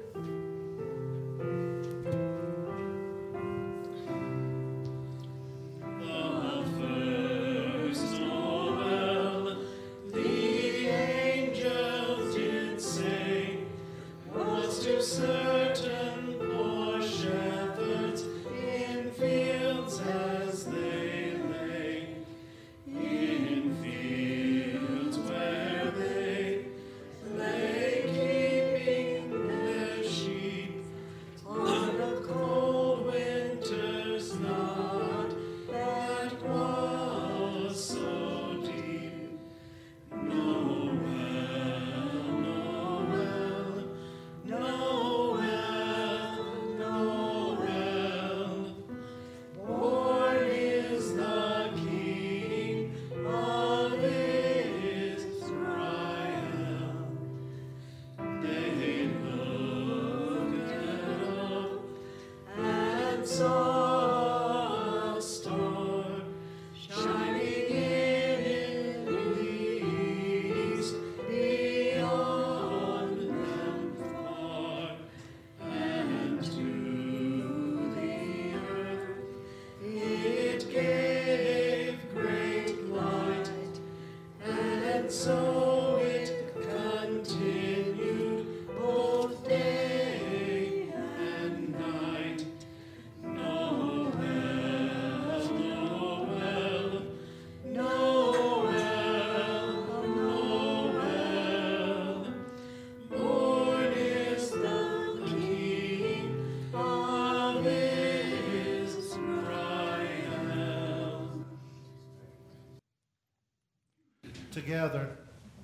Together,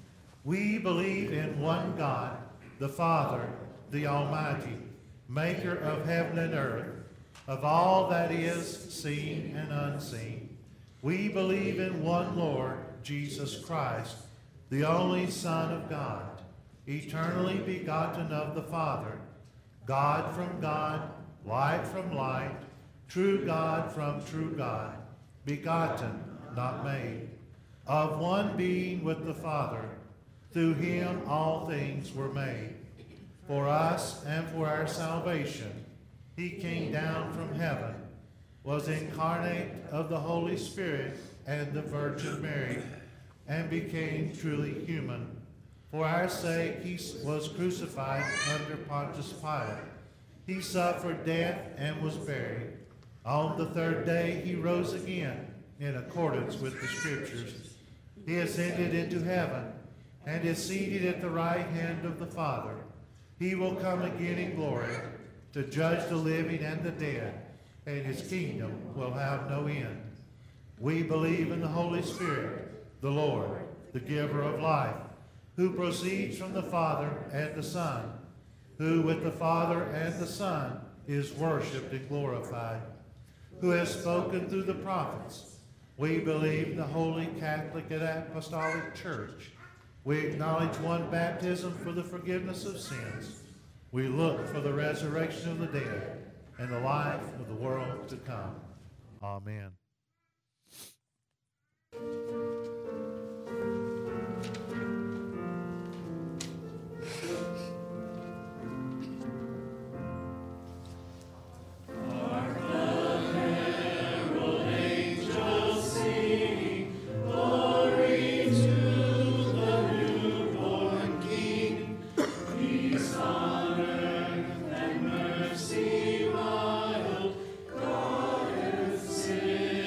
we believe in one God, the Father, the Almighty, maker of heaven and earth, of all that is seen and unseen. We believe in one Lord, Jesus Christ, the only Son of God, eternally begotten of the Father, God from God, light from light, true God from true God, begotten, not made, of one being with the Father. Through him all things were made. For us and for our salvation, he came down from heaven, was incarnate of the Holy Spirit and the Virgin Mary, and became truly human. For our sake he was crucified under Pontius Pilate. He suffered death and was buried. On the third day he rose again in accordance with the Scriptures. He ascended into heaven and is seated at the right hand of the Father. He will come again in glory to judge the living and the dead, and his kingdom will have no end. We believe in the Holy Spirit, the Lord, the giver of life, who proceeds from the Father and the Son, who with the Father and the Son is worshipped and glorified, who has spoken through the prophets. We believe in the Holy Catholic and Apostolic Church. We acknowledge one baptism for the forgiveness of sins. We look for the resurrection of the dead and the life of the world to come. Amen. Mercy, mild, God and sin.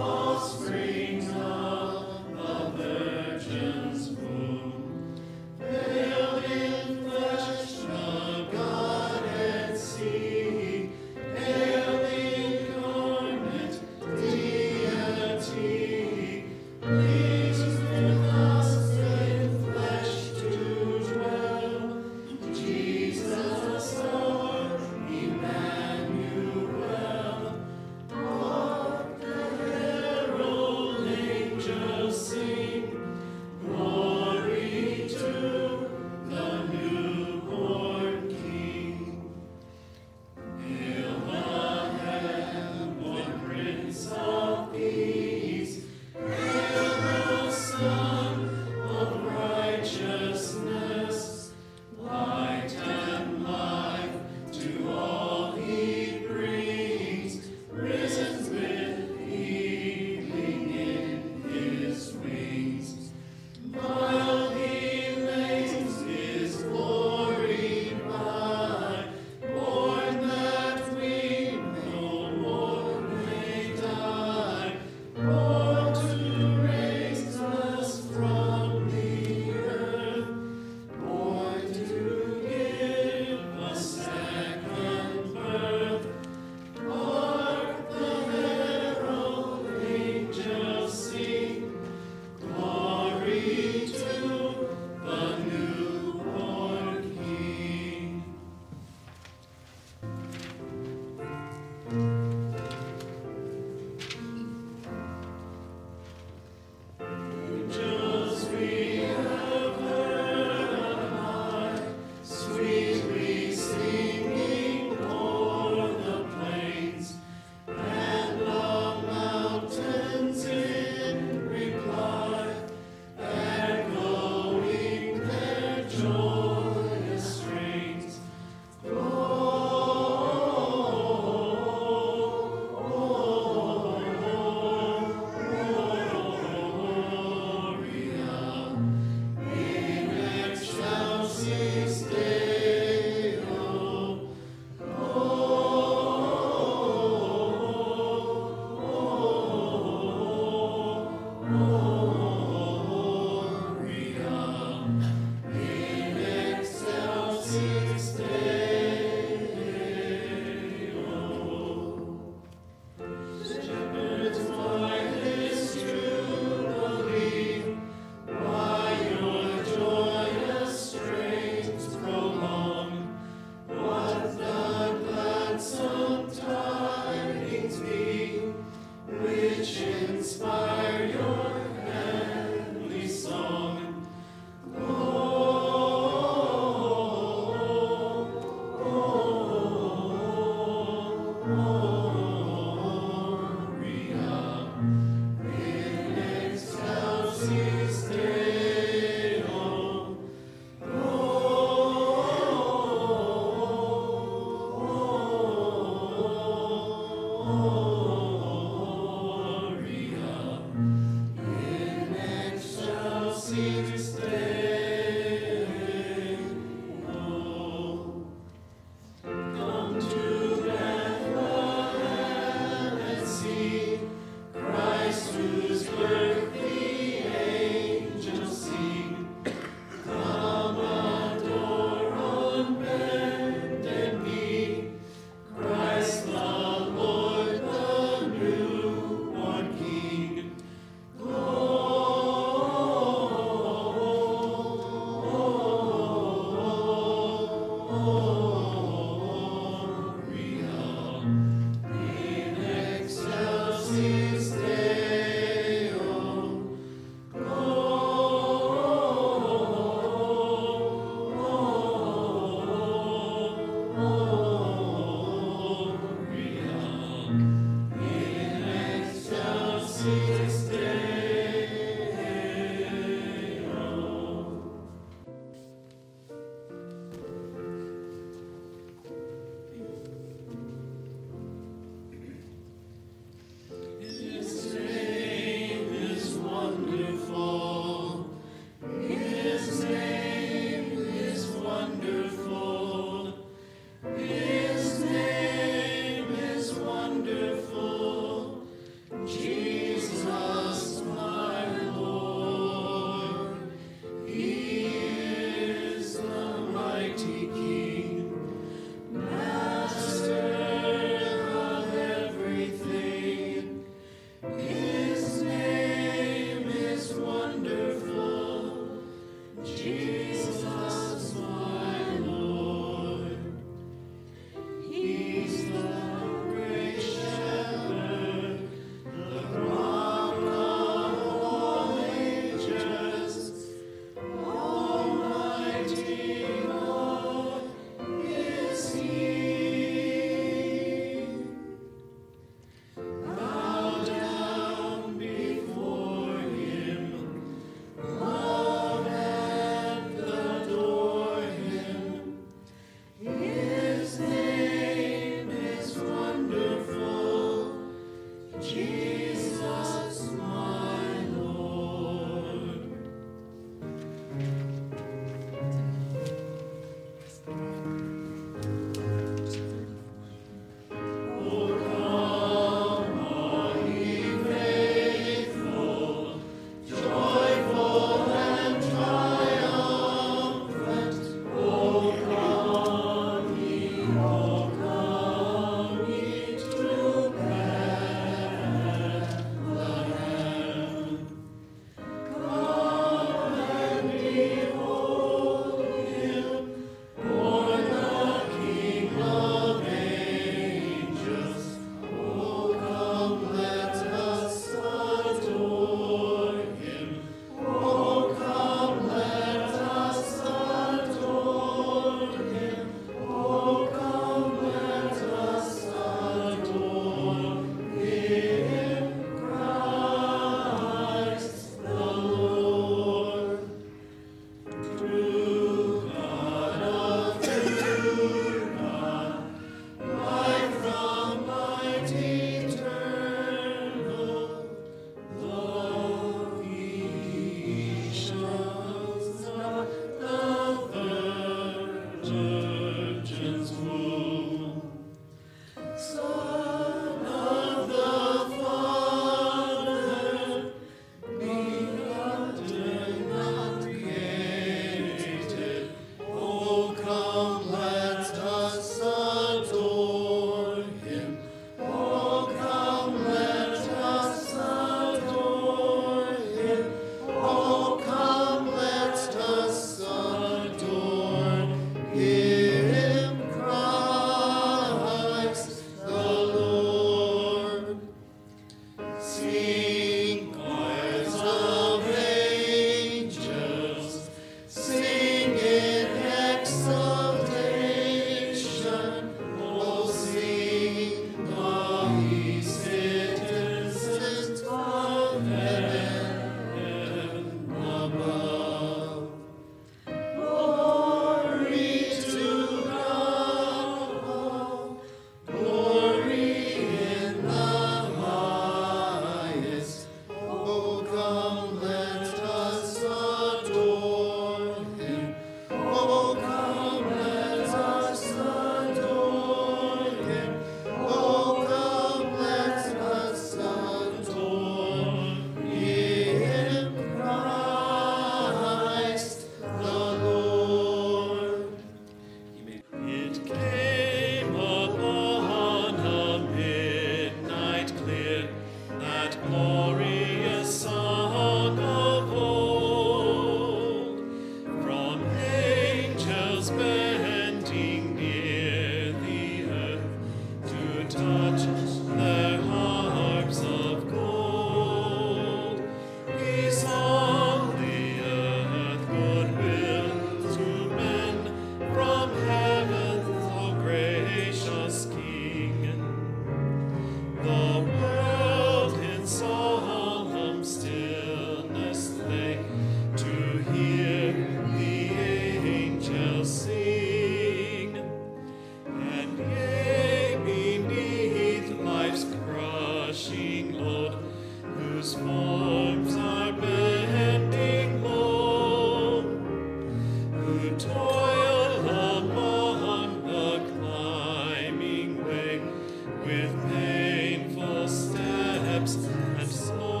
with painful steps and slow.